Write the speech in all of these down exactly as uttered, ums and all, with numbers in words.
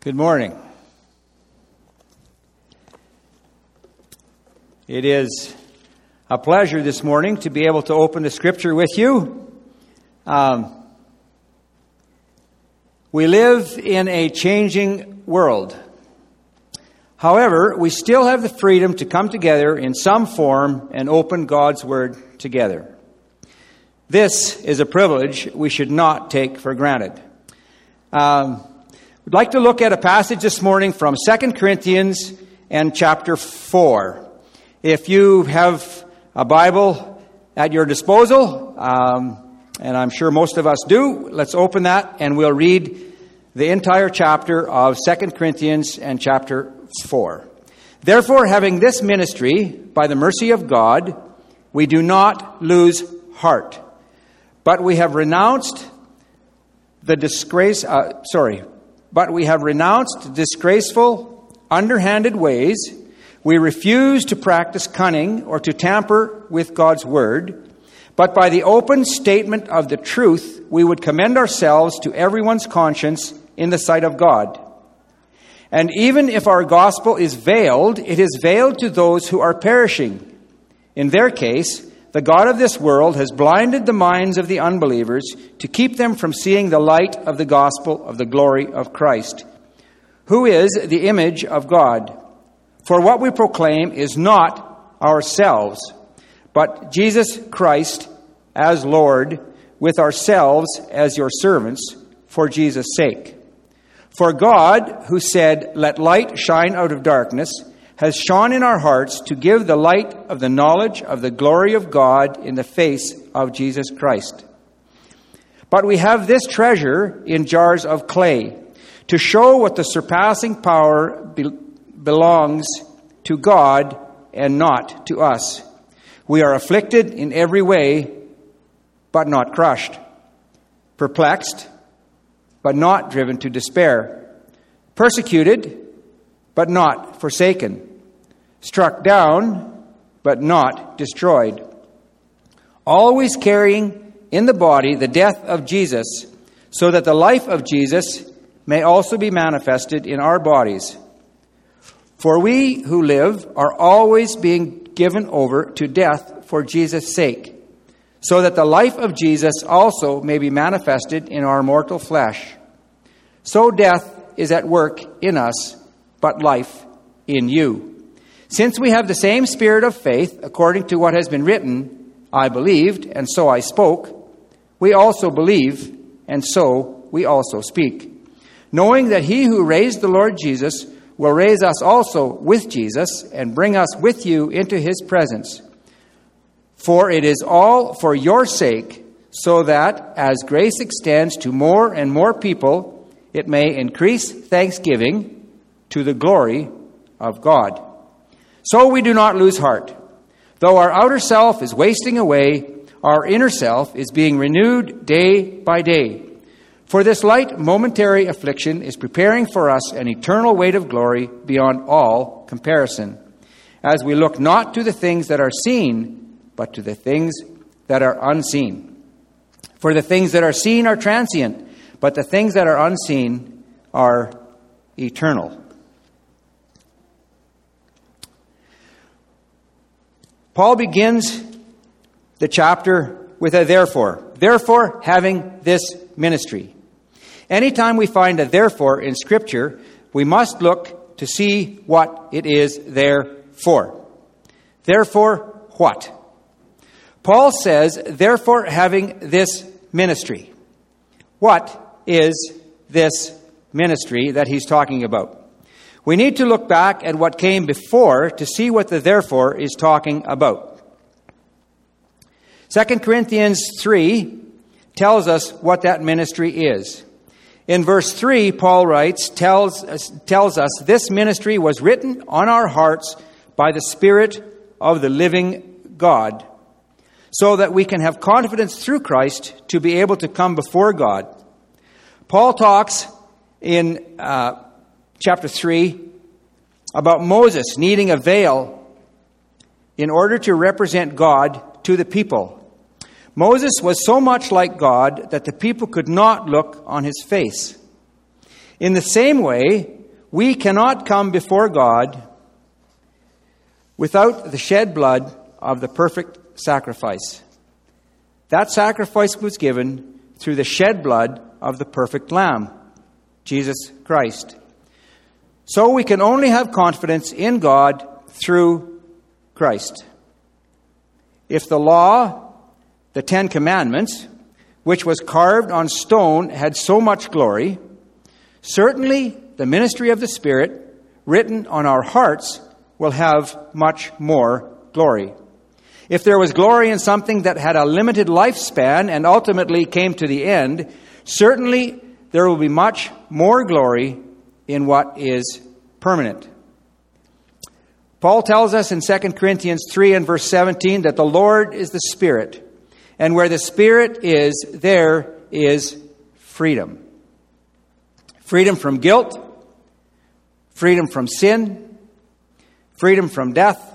Good morning. It is a pleasure this morning to be able to open the Scripture with you. Um, we live in a changing world. However, we still have the freedom to come together in some form and open God's Word together. This is a privilege we should not take for granted. Um, We'd like to look at a passage this morning from Second Corinthians and chapter four. If you have a Bible at your disposal, um, and I'm sure most of us do, let's open that and we'll read the entire chapter of Second Corinthians and chapter four. Therefore, having this ministry, by the mercy of God, we do not lose heart, but we have renounced the disgrace, uh, sorry, But we have renounced disgraceful, underhanded ways. We refuse to practice cunning or to tamper with God's word. But by the open statement of the truth, we would commend ourselves to everyone's conscience in the sight of God. And even if our gospel is veiled, it is veiled to those who are perishing. In their case, the God of this world has blinded the minds of the unbelievers to keep them from seeing the light of the gospel of the glory of Christ, who is the image of God. For what we proclaim is not ourselves, but Jesus Christ as Lord, with ourselves as your servants for Jesus' sake. For God, who said, "Let light shine out of darkness," has shone in our hearts to give the light of the knowledge of the glory of God in the face of Jesus Christ. But we have this treasure in jars of clay, to show what the surpassing power be- belongs to God and not to us. We are afflicted in every way, but not crushed, perplexed, but not driven to despair, persecuted, but not forsaken, struck down, but not destroyed, always carrying in the body the death of Jesus, so that the life of Jesus may also be manifested in our bodies. For we who live are always being given over to death for Jesus' sake, so that the life of Jesus also may be manifested in our mortal flesh. So death is at work in us, but life in you. Since we have the same spirit of faith, according to what has been written, I believed, and so I spoke, we also believe, and so we also speak, knowing that he who raised the Lord Jesus will raise us also with Jesus and bring us with you into his presence. For it is all for your sake, so that, as grace extends to more and more people, it may increase thanksgiving to the glory of God. So we do not lose heart. Though our outer self is wasting away, our inner self is being renewed day by day. For this light momentary affliction is preparing for us an eternal weight of glory beyond all comparison, as we look not to the things that are seen, but to the things that are unseen. For the things that are seen are transient, but the things that are unseen are eternal. Paul begins the chapter with a therefore. Therefore, having this ministry. Anytime we find a therefore in Scripture, we must look to see what it is there for. Therefore, what? Paul says, therefore, having this ministry. What is this ministry that he's talking about? We need to look back at what came before to see what the therefore is talking about. Second Corinthians three tells us what that ministry is. In verse three, Paul writes, tells us, tells us this ministry was written on our hearts by the Spirit of the living God, so that we can have confidence through Christ to be able to come before God. Paul talks in uh, chapter three about Moses needing a veil in order to represent God to the people. Moses was so much like God that the people could not look on his face. In the same way, we cannot come before God without the shed blood of the perfect sacrifice. That sacrifice was given through the shed blood of the perfect Lamb, Jesus Christ. So we can only have confidence in God through Christ. If the law, the Ten Commandments, which was carved on stone, had so much glory, certainly the ministry of the Spirit, written on our hearts, will have much more glory. If there was glory in something that had a limited lifespan and ultimately came to the end, certainly there will be much more glory in what is permanent. Paul tells us in Second Corinthians three and verse seventeen that the Lord is the Spirit, and where the Spirit is, there is freedom. Freedom from guilt, freedom from sin, freedom from death,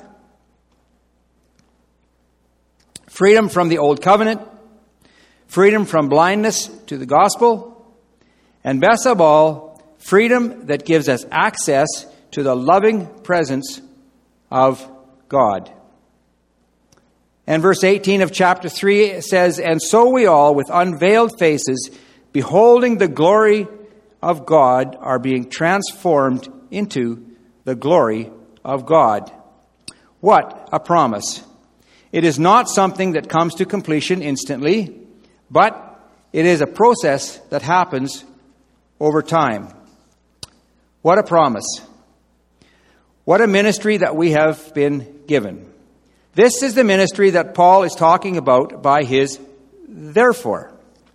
freedom from the old covenant, freedom from blindness to the gospel, and best of all, freedom that gives us access to the loving presence of God. And verse eighteen of chapter three says, "And so we all, with unveiled faces, beholding the glory of God, are being transformed into the glory of God." What a promise. It is not something that comes to completion instantly, but it is a process that happens over time. What a promise. What a ministry that we have been given. This is the ministry that Paul is talking about by his therefore.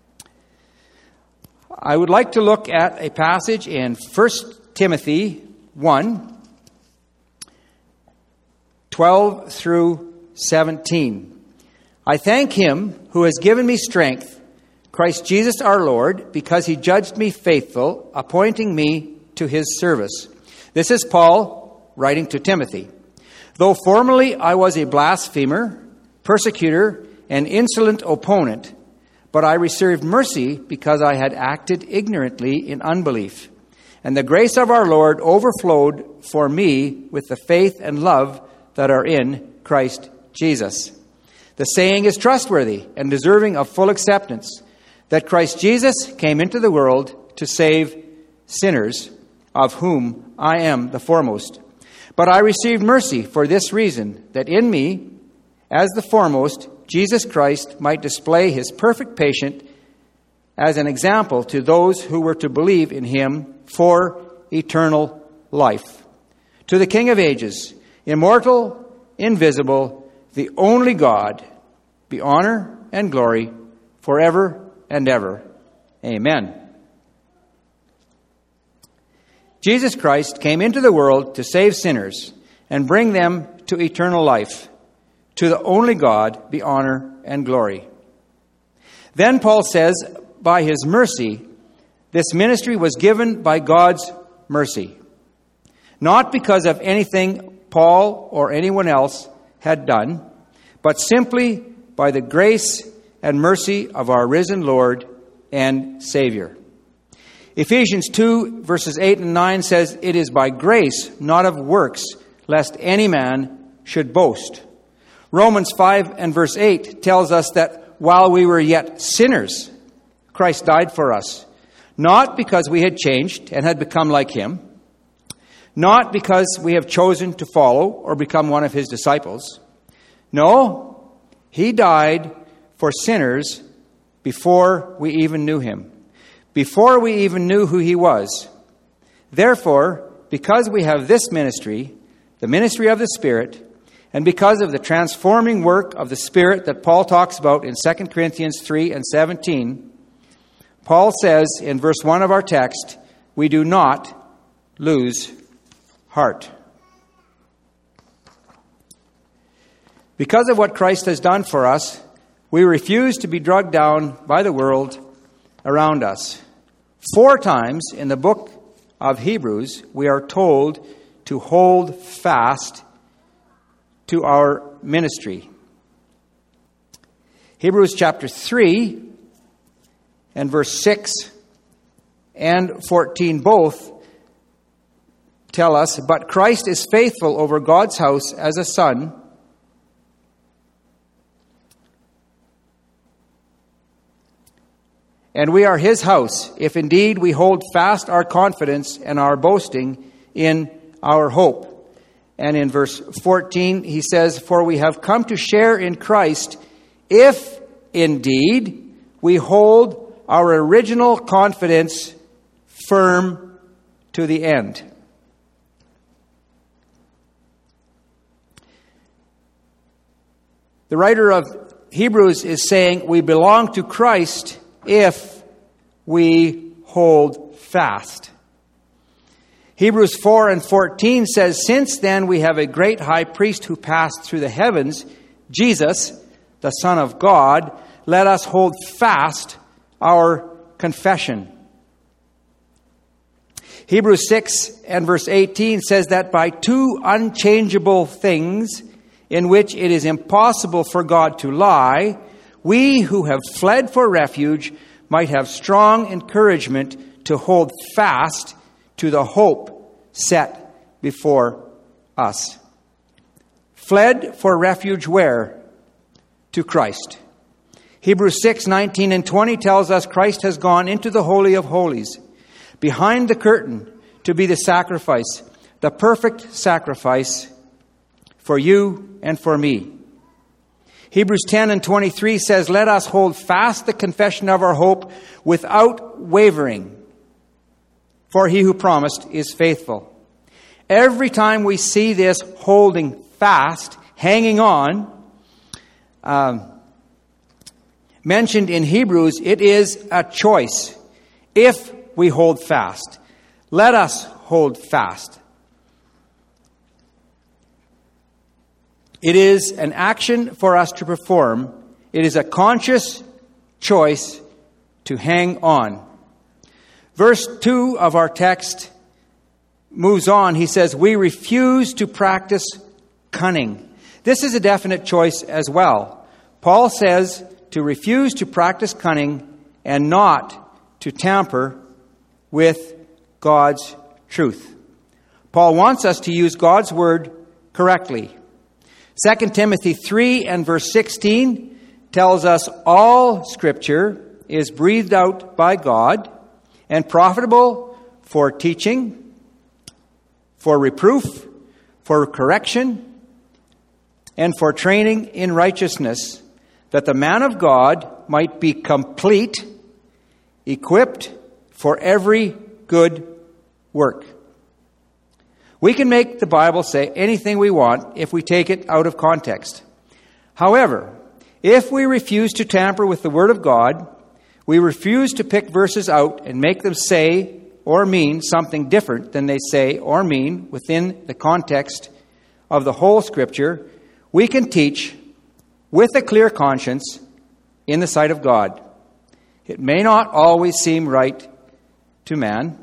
I would like to look at a passage in First Timothy one, twelve through seventeen. "I thank him who has given me strength, Christ Jesus our Lord, because he judged me faithful, appointing me to his service." This is Paul writing to Timothy. "Though formerly I was a blasphemer, persecutor, and insolent opponent, but I received mercy because I had acted ignorantly in unbelief. And the grace of our Lord overflowed for me with the faith and love that are in Christ Jesus. The saying is trustworthy and deserving of full acceptance, that Christ Jesus came into the world to save sinners, of whom I am the foremost. But I received mercy for this reason, that in me, as the foremost, Jesus Christ might display his perfect patience as an example to those who were to believe in him for eternal life. To the King of ages, immortal, invisible, the only God, be honor and glory forever and ever. Amen." Jesus Christ came into the world to save sinners and bring them to eternal life. To the only God be honor and glory. Then Paul says, by his mercy, this ministry was given by God's mercy. Not because of anything Paul or anyone else had done, but simply by the grace and mercy of our risen Lord and Savior. Ephesians two, verses eight and nine says, "It is by grace, not of works, lest any man should boast." Romans five and verse eight tells us that while we were yet sinners, Christ died for us. Not because we had changed and had become like him. Not because we have chosen to follow or become one of his disciples. No, he died for sinners before we even knew him. Before we even knew who he was. Therefore, because we have this ministry, the ministry of the Spirit, and because of the transforming work of the Spirit that Paul talks about in Second Corinthians three and seventeen, Paul says in verse one of our text, we do not lose heart. Because of what Christ has done for us, we refuse to be dragged down by the world around us. Four times in the book of Hebrews, we are told to hold fast to our ministry. Hebrews chapter three and verse six and fourteen both tell us, but Christ is faithful over God's house as a son. And we are his house, if indeed we hold fast our confidence and our boasting in our hope. And in verse fourteen, he says, for we have come to share in Christ, if indeed we hold our original confidence firm to the end. The writer of Hebrews is saying we belong to Christ if we hold fast. Hebrews four and fourteen says, since then we have a great high priest who passed through the heavens, Jesus, the Son of God, let us hold fast our confession. Hebrews six and verse eighteen says that by two unchangeable things in which it is impossible for God to lie, we who have fled for refuge might have strong encouragement to hold fast to the hope set before us. Fled for refuge where? To Christ. Hebrews six, nineteen and twenty tells us Christ has gone into the Holy of Holies, behind the curtain, to be the sacrifice, the perfect sacrifice for you and for me. Hebrews ten and twenty-three says, let us hold fast the confession of our hope without wavering, for he who promised is faithful. Every time we see this holding fast, hanging on, um, mentioned in Hebrews, it is a choice. If we hold fast, let us hold fast. It is an action for us to perform. It is a conscious choice to hang on. Verse two of our text moves on. He says, we refuse to practice cunning. This is a definite choice as well. Paul says to refuse to practice cunning and not to tamper with God's truth. Paul wants us to use God's word correctly. Second Timothy three and verse sixteen tells us all Scripture is breathed out by God and profitable for teaching, for reproof, for correction, and for training in righteousness, that the man of God might be complete, equipped for every good work. We can make the Bible say anything we want if we take it out of context. However, if we refuse to tamper with the Word of God, we refuse to pick verses out and make them say or mean something different than they say or mean within the context of the whole Scripture, we can teach with a clear conscience in the sight of God. It may not always seem right to man.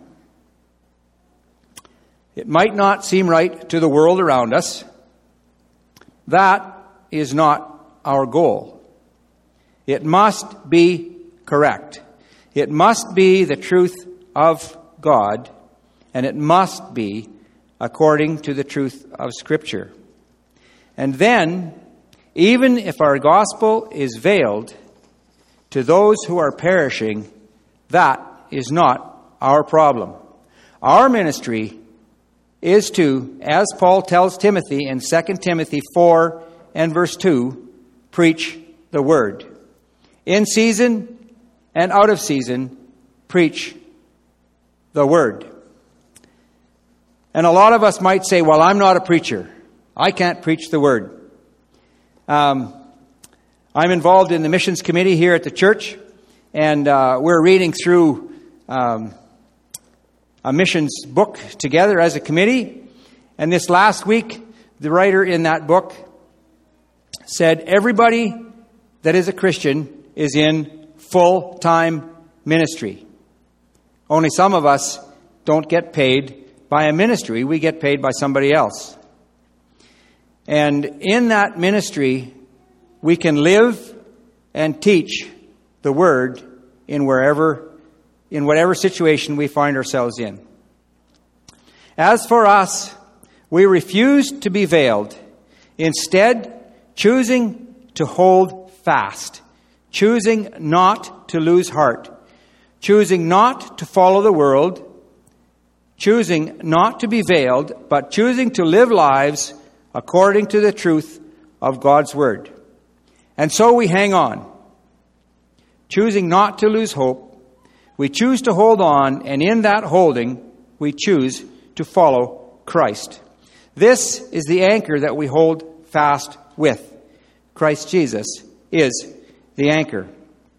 It might not seem right to the world around us. That is not our goal. It must be correct. It must be the truth of God, and it must be according to the truth of Scripture. And then, even if our gospel is veiled to those who are perishing, that is not our problem. Our ministry is to, as Paul tells Timothy in Second Timothy four and verse two, preach the word. In season and out of season, preach the word. And a lot of us might say, well, I'm not a preacher. I can't preach the word. Um, I'm involved in the missions committee here at the church, and uh, we're reading through um, a missions book together as a committee. And this last week, the writer in that book said everybody that is a Christian is in full-time ministry. Only some of us don't get paid by a ministry. We get paid by somebody else. And in that ministry, we can live and teach the word in wherever, in whatever situation we find ourselves in. As for us, we refuse to be veiled, instead choosing to hold fast, choosing not to lose heart, choosing not to follow the world, choosing not to be veiled, but choosing to live lives according to the truth of God's Word. And so we hang on, choosing not to lose hope. We choose to hold on, and in that holding, we choose to follow Christ. This is the anchor that we hold fast with. Christ Jesus is the anchor.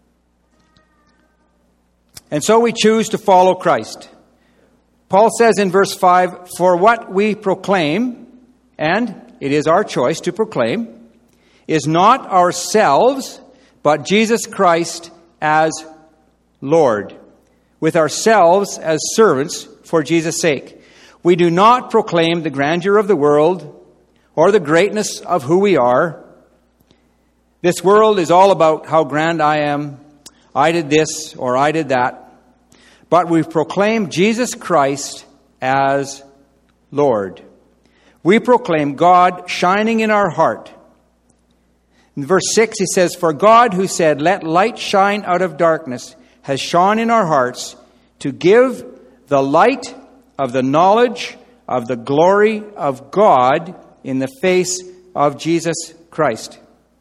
And so we choose to follow Christ. Paul says in verse five, "For what we proclaim," and it is our choice to proclaim, "is not ourselves, but Jesus Christ as Lord, with ourselves as servants for Jesus' sake. We do not proclaim the grandeur of the world or the greatness of who we are. This world is all about how grand I am. I did this or I did that. But we proclaim Jesus Christ as Lord. We proclaim God shining in our heart." In verse six, he says, "For God, who said, 'Let light shine out of darkness,' has shone in our hearts to give the light of the knowledge of the glory of God in the face of Jesus Christ."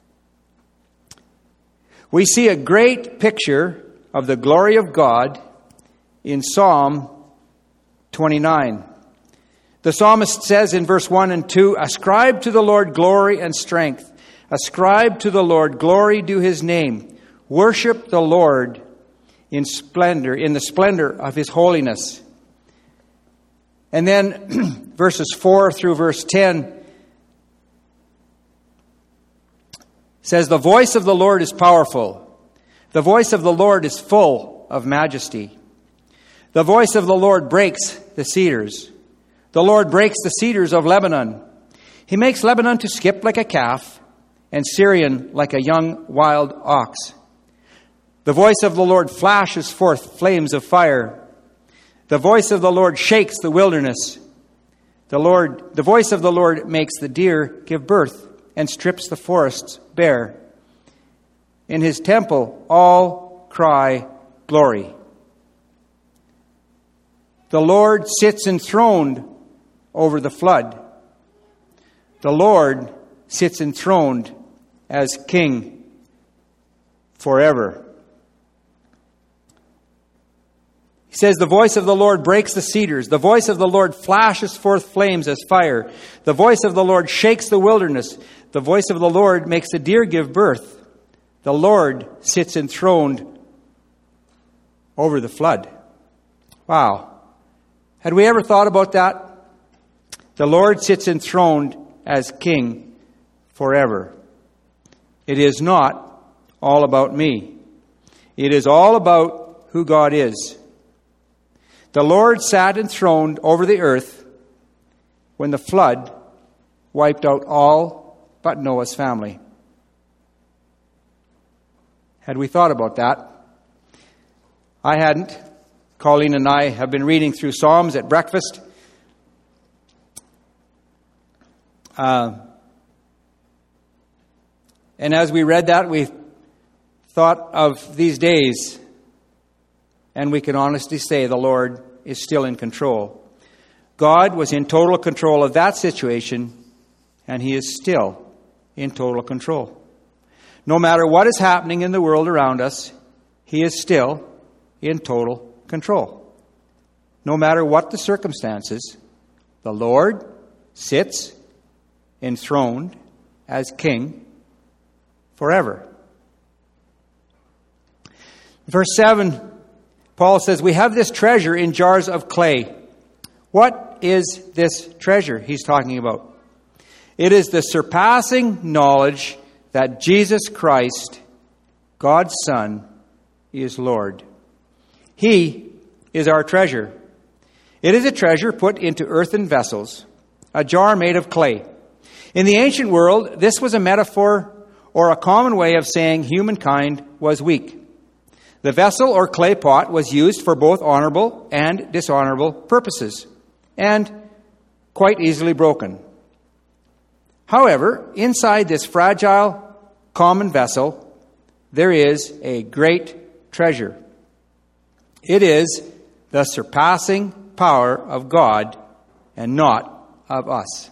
We see a great picture of the glory of God in Psalm twenty-nine. The psalmist says in verse one and two, "Ascribe to the Lord glory and strength. Ascribe to the Lord glory due his name. Worship the Lord in splendor, in the splendor of his holiness." And then verses four through verse ten says, "The voice of the Lord is powerful. The voice of the Lord is full of majesty. The voice of the Lord breaks the cedars. The Lord breaks the cedars of Lebanon. He makes Lebanon to skip like a calf, and Syrian like a young wild ox. The voice of the Lord flashes forth flames of fire. The voice of the Lord shakes the wilderness. The Lord, the voice of the Lord makes the deer give birth and strips the forests bare. In his temple all cry glory. The Lord sits enthroned over the flood. The Lord sits enthroned as King forever." He says, "The voice of the Lord breaks the cedars. The voice of the Lord flashes forth flames as fire. The voice of the Lord shakes the wilderness. The voice of the Lord makes the deer give birth. The Lord sits enthroned over the flood." Wow. Had we ever thought about that? The Lord sits enthroned as King forever. It is not all about me. It is all about who God is. The Lord sat enthroned over the earth when the flood wiped out all but Noah's family. Had we thought about that? I hadn't. Colleen and I have been reading through Psalms at breakfast. Uh, and as we read that, we thought of these days, and we can honestly say the Lord is still in control. God was in total control of that situation, and he is still in total control. No matter what is happening in the world around us, he is still in total control. No matter what the circumstances, the Lord sits enthroned as King forever. Verse seven, Paul says, "We have this treasure in jars of clay." What is this treasure he's talking about? It is the surpassing knowledge that Jesus Christ, God's Son, is Lord. He is our treasure. It is a treasure put into earthen vessels, a jar made of clay. In the ancient world, this was a metaphor or a common way of saying humankind was weak. The vessel or clay pot was used for both honorable and dishonorable purposes. And quite easily broken. However, inside this fragile, common vessel, there is a great treasure. It is the surpassing power of God and not of us.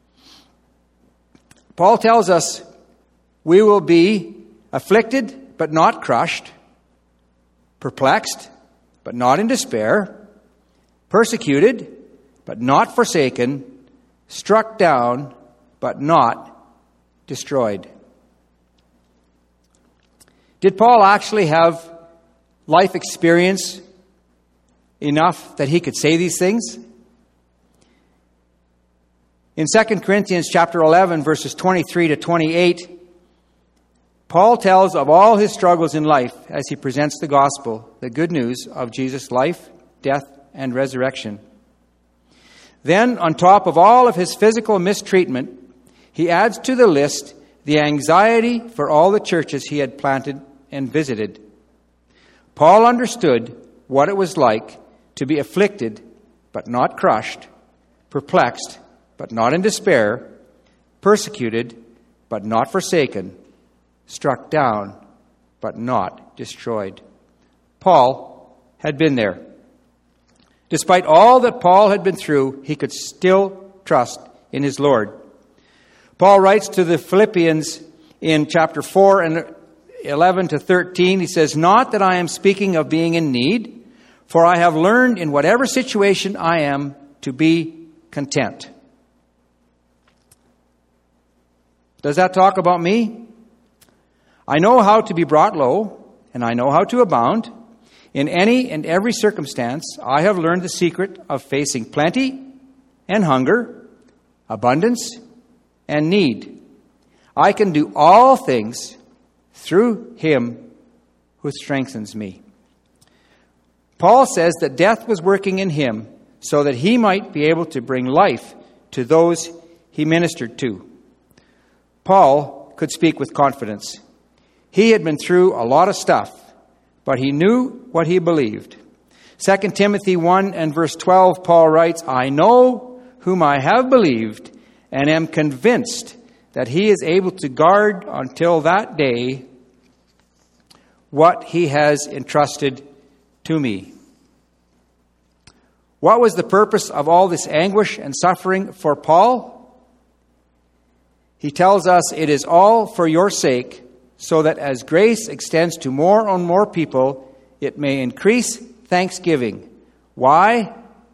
Paul tells us we will be afflicted but not crushed, perplexed but not in despair, persecuted but not forsaken, struck down but not destroyed. Did Paul actually have life experience enough that he could say these things? In Second Corinthians chapter eleven, verses twenty-three to twenty-eight, Paul tells of all his struggles in life as he presents the gospel, the good news of Jesus' life, death, and resurrection. Then, on top of all of his physical mistreatment, he adds to the list the anxiety for all the churches he had planted and visited. Paul understood what it was like to be afflicted but not crushed, perplexed but not in despair, persecuted but not forsaken, struck down but not destroyed. Paul had been there. Despite all that Paul had been through, he could still trust in his Lord. Paul writes to the Philippians in chapter four and eleven to thirteen, he says, "Not that I am speaking of being in need, for I have learned in whatever situation I am to be content." Does that talk about me? I know how to be brought low, and I know how to abound. In any and every circumstance, I have learned the secret of facing plenty and hunger, abundance and need. I can do all things through him who strengthens me. Paul says that death was working in him so that he might be able to bring life to those he ministered to. Paul could speak with confidence. He had been through a lot of stuff, but he knew what he believed. Second Timothy one and verse twelve, Paul writes, "I know whom I have believed and am convinced that he is able to guard until that day what he has entrusted to me." What was the purpose of all this anguish and suffering for Paul? He tells us it is all for your sake, so that as grace extends to more and more people, it may increase thanksgiving. Why?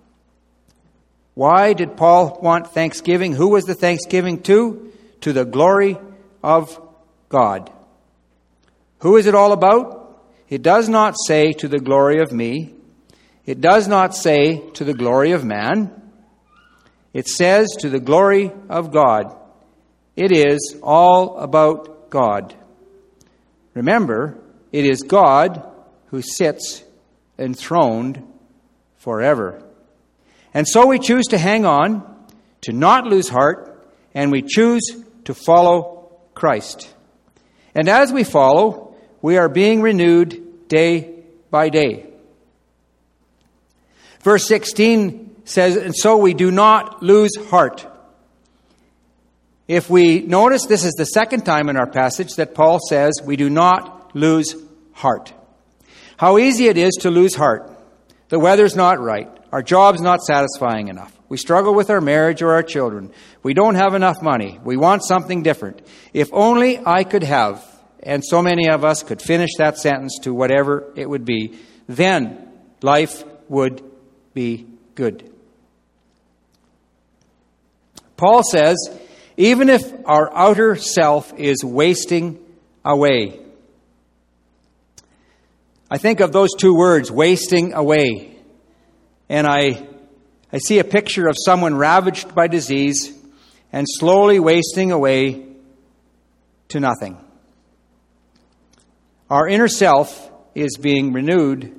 Why did Paul want thanksgiving? Who was the thanksgiving to? To the glory of God. Who is it all about? It does not say to the glory of me. It does not say to the glory of man. It says to the glory of God. It is all about God. Remember, it is God who sits enthroned forever. And so we choose to hang on, to not lose heart, and we choose to follow Christ. And as we follow, we are being renewed day by day. Verse sixteen says, "And so we do not lose heart." If we notice, this is the second time in our passage that Paul says we do not lose heart. How easy it is to lose heart. The weather's not right. Our job's not satisfying enough. We struggle with our marriage or our children. We don't have enough money. We want something different. If only I could have, and so many of us could finish that sentence to whatever it would be, then life would be good. Paul says, even if our outer self is wasting away. I think of those two words, wasting away. And I, I see a picture of someone ravaged by disease and slowly wasting away to nothing. Our inner self is being renewed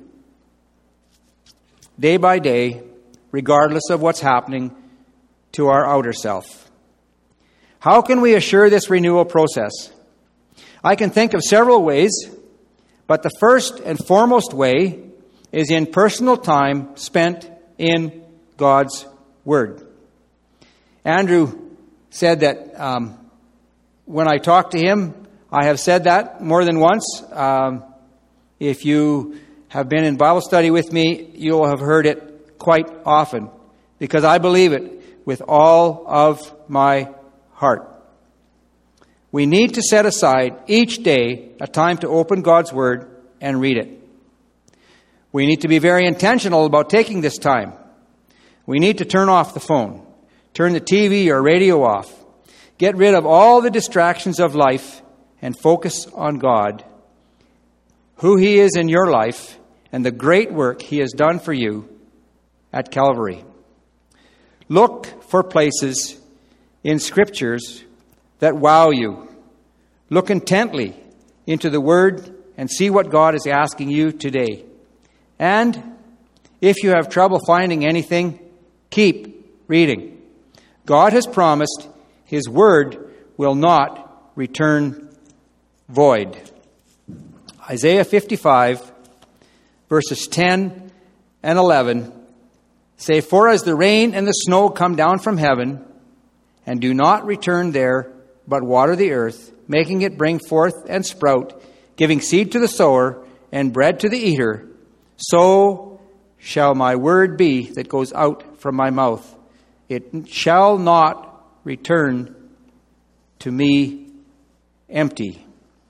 day by day, regardless of what's happening to our outer self. How can we assure this renewal process? I can think of several ways, but the first and foremost way is in personal time spent in God's Word. Andrew said that um, when I talk to him, I have said that more than once. Um, if you have been in Bible study with me, you'll have heard it quite often, because I believe it with all of my heart. We need to set aside each day a time to open God's Word and read it. We need to be very intentional about taking this time. We need to turn off the phone, turn the T V or radio off, get rid of all the distractions of life and focus on God, who He is in your life, and the great work He has done for you at Calvary. Look for places in Scriptures that wow you. Look intently into the Word and see what God is asking you today. And if you have trouble finding anything, keep reading. God has promised His Word will not return void. Isaiah fifty-five, verses ten and eleven say, "For as the rain and the snow come down from heaven, and do not return there, but water the earth, making it bring forth and sprout, giving seed to the sower and bread to the eater, so shall my word be that goes out from my mouth. It shall not return to me empty."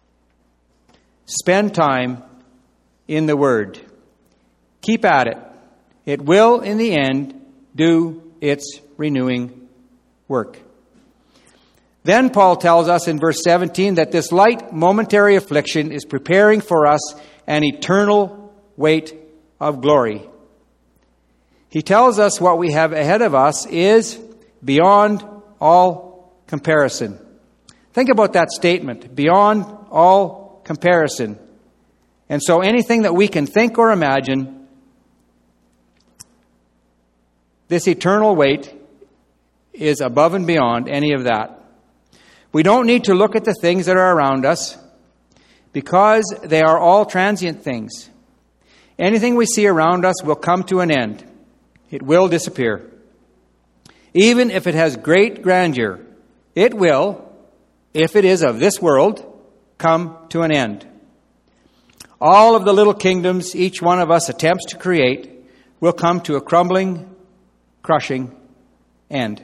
Spend time in the Word. Keep at it. It will, in the end, do its renewing work. Then Paul tells us in verse seventeen that this light momentary affliction is preparing for us an eternal weight of glory. He tells us what we have ahead of us is beyond all comparison. Think about that statement, beyond all comparison. And so anything that we can think or imagine, this eternal weight is above and beyond any of that. We don't need to look at the things that are around us, because they are all transient things. Anything we see around us will come to an end. It will disappear. Even if it has great grandeur, it will, if it is of this world, come to an end. All of the little kingdoms each one of us attempts to create will come to a crumbling, crushing end.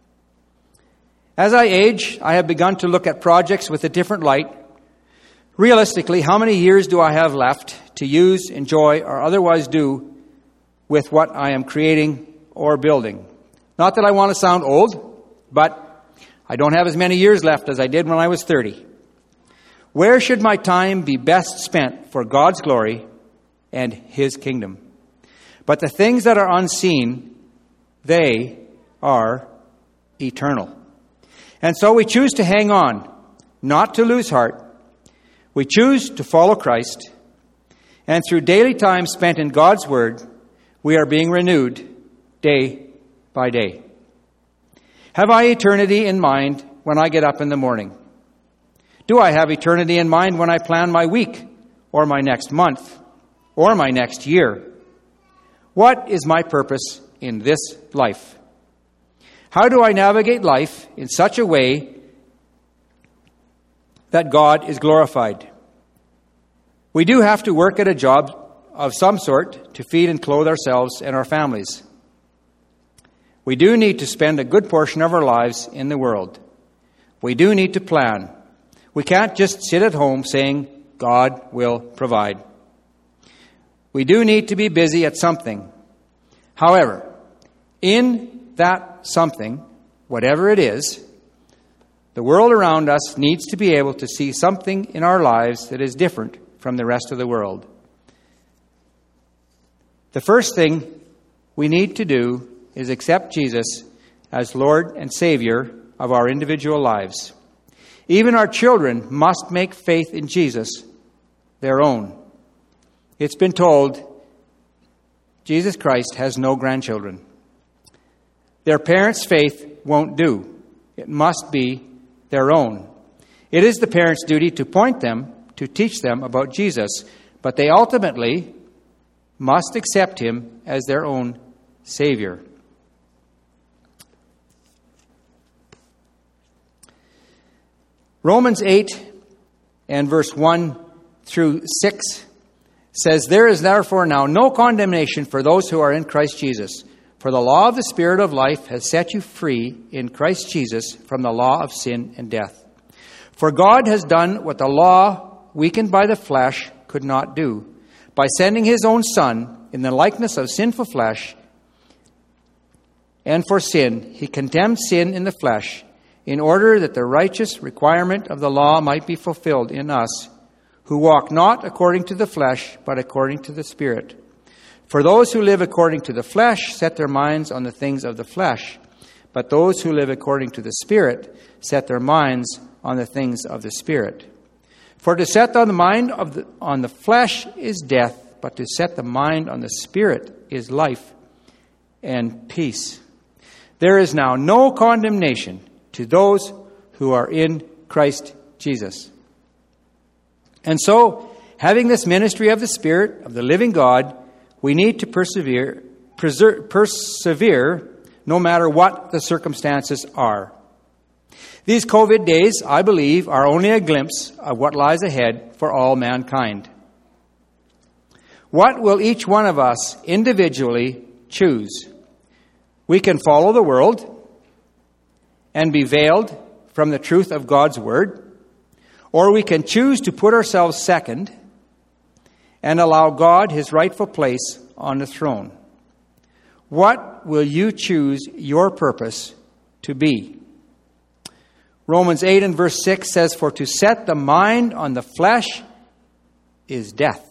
As I age, I have begun to look at projects with a different light. Realistically, how many years do I have left to use, enjoy, or otherwise do with what I am creating or building? Not that I want to sound old, but I don't have as many years left as I did when I was thirty. Where should my time be best spent for God's glory and His kingdom? But the things that are unseen, they are eternal. And so we choose to hang on, not to lose heart. We choose to follow Christ. And through daily time spent in God's Word, we are being renewed day by day. Have I eternity in mind when I get up in the morning? Do I have eternity in mind when I plan my week, or my next month, or my next year? What is my purpose in this life? How do I navigate life in such a way that God is glorified? We do have to work at a job of some sort to feed and clothe ourselves and our families. We do need to spend a good portion of our lives in the world. We do need to plan. We can't just sit at home saying, God will provide. We do need to be busy at something. However, in that something, whatever it is, the world around us needs to be able to see something in our lives that is different from the rest of the world. The first thing we need to do is accept Jesus as Lord and Savior of our individual lives. Even our children must make faith in Jesus their own. It's been told Jesus Christ has no grandchildren. Their parents' faith won't do. It must be their own. It is the parents' duty to point them, to teach them about Jesus, but they ultimately must accept Him as their own Savior. Romans eight and verse one through six says, "There is therefore now no condemnation for those who are in Christ Jesus. For the law of the Spirit of life has set you free in Christ Jesus from the law of sin and death. For God has done what the law, weakened by the flesh, could not do, by sending his own Son in the likeness of sinful flesh. And for sin, he condemned sin in the flesh, in order that the righteous requirement of the law might be fulfilled in us, who walk not according to the flesh, but according to the Spirit. For those who live according to the flesh set their minds on the things of the flesh, but those who live according to the Spirit set their minds on the things of the Spirit. For to set on the mind of the, on the flesh is death, but to set the mind on the Spirit is life and peace. There is now no condemnation to those who are in Christ Jesus." And so, having this ministry of the Spirit, of the living God, we need to persevere, preser- persevere no matter what the circumstances are. These COVID days, I believe, are only a glimpse of what lies ahead for all mankind. What will each one of us individually choose? We can follow the world and be veiled from the truth of God's Word, or we can choose to put ourselves second and allow God his rightful place on the throne. What will you choose your purpose to be? Romans eight and verse six says, "For to set the mind on the flesh is death,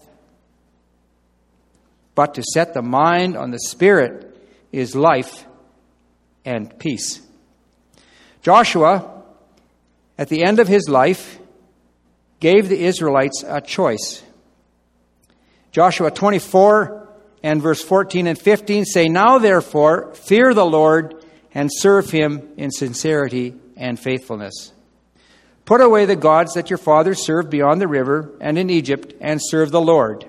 but to set the mind on the Spirit is life and peace." Joshua, at the end of his life, gave the Israelites a choice. Joshua twenty-four and verse fourteen and fifteen say, "Now therefore fear the Lord and serve him in sincerity and faithfulness. Put away the gods that your fathers served beyond the river and in Egypt, and serve the Lord.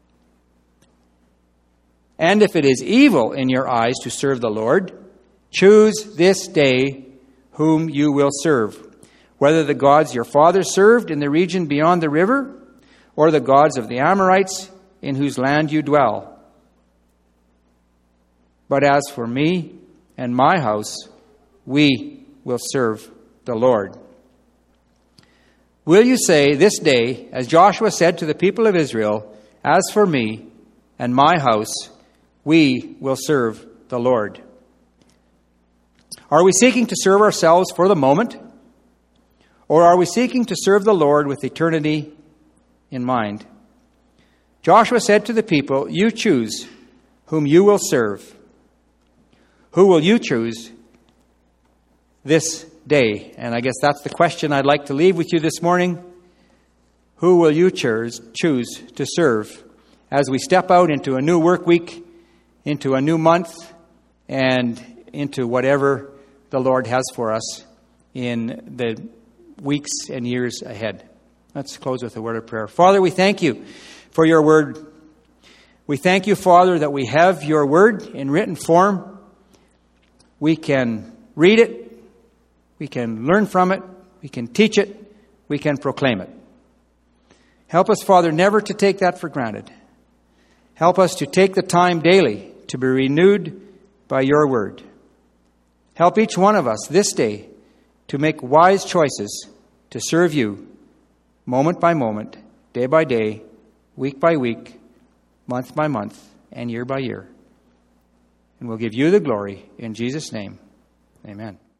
And if it is evil in your eyes to serve the Lord, choose this day whom you will serve, whether the gods your fathers served in the region beyond the river, or the gods of the Amorites in whose land you dwell. But as for me and my house, we will serve the Lord." Will you say this day, as Joshua said to the people of Israel, "As for me and my house, we will serve the Lord"? Are we seeking to serve ourselves for the moment? Or are we seeking to serve the Lord with eternity in mind? Joshua said to the people, "You choose whom you will serve." Who will you choose this day? And I guess that's the question I'd like to leave with you this morning. Who will you choose, choose to serve as we step out into a new work week, into a new month, and into whatever the Lord has for us in the weeks and years ahead? Let's close with a word of prayer. Father, we thank you for your word. We thank you, Father, that we have your word in written form. We can read it. We can learn from it. We can teach it. We can proclaim it. Help us, Father, never to take that for granted. Help us to take the time daily to be renewed by your word. Help each one of us this day to make wise choices to serve you moment by moment, day by day, week by week, month by month, and year by year. And we'll give you the glory in Jesus' name. Amen.